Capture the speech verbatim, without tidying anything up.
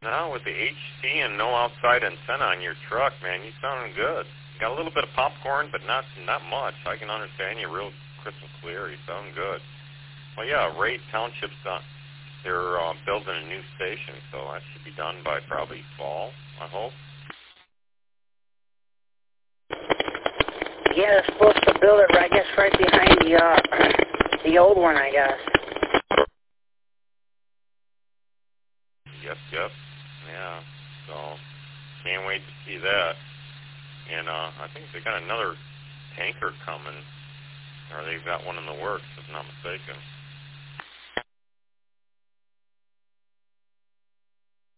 Now with the H C and no outside antenna on your truck, man, you sounding good. Got a little bit of popcorn, but not not much. I can understand you real crystal clear. You sound good. Well, yeah, Ray Township's done. They're uh, building a new station, so that should be done by probably fall, I hope. Yeah, they're supposed to build it, I guess, right behind the uh, the old one, I guess. Yep, yep. Yeah, so can't wait to see that. And uh, I think they got another tanker coming, or they've got one in the works, if I'm not mistaken.